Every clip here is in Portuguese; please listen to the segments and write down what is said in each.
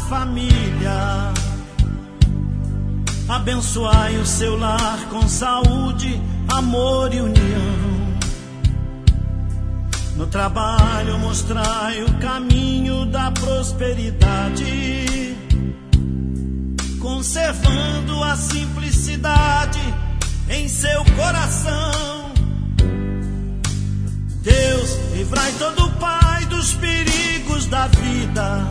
família. Abençoai o seu lar com saúde, amor e união. No trabalho mostrai o caminho da prosperidade, conservando a simplicidade em seu coração. Deus, livrai todo pai dos perigos da vida,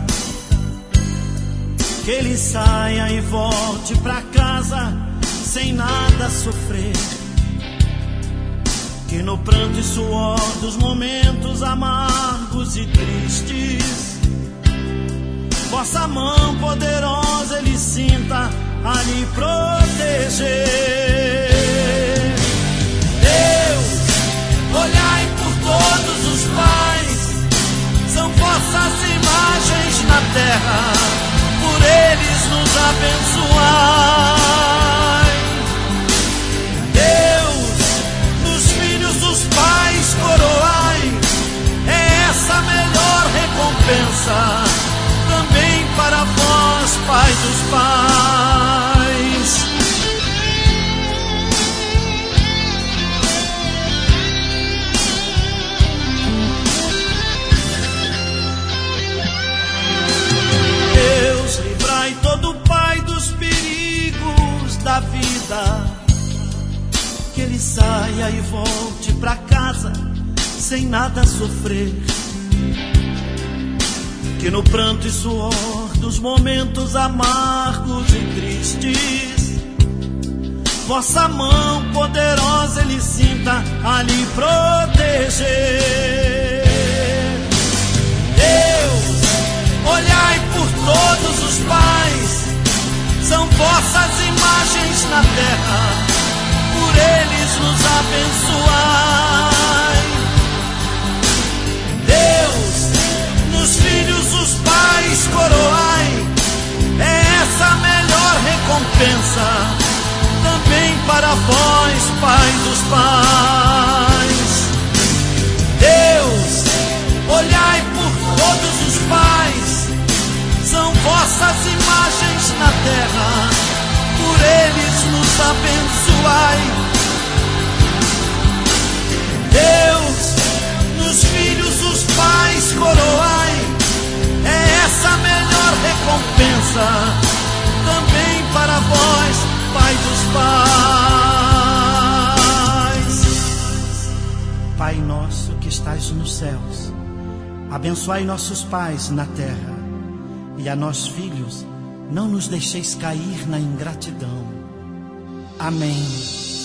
que ele saia e volte pra casa sem nada sofrer, que no pranto e suor dos momentos amargos e tristes, vossa mão poderosa ele sinta a lhe proteger. Deus, olhai por todos os pais, são vossas imagens na terra, por eles nos abençoai. Deus, nos filhos dos pais coroai, é essa a melhor recompensa, também para vós, Pai dos pais. Deus, livrai todo pai dos perigos da vida, que ele saia e volte pra casa sem nada sofrer, que no pranto e suor dos momentos amargos e tristes, vossa mão poderosa ele sinta a lhe proteger. Deus, olhai por todos os pais, são vossas imagens na terra, por eles nos abençoai. Deus, nos filhos os pais coroai, é essa a melhor recompensa, também para vós, Pai dos pais. Deus, olhai por todos os pais, são vossas imagens na terra, por eles nos abençoai. Deus, nos filhos os pais coroai, é essa a melhor recompensa, também para vós, Pai dos pais. Pai nosso que estais nos céus, abençoai nossos pais na terra, e a nós filhos não nos deixeis cair na ingratidão. Amém.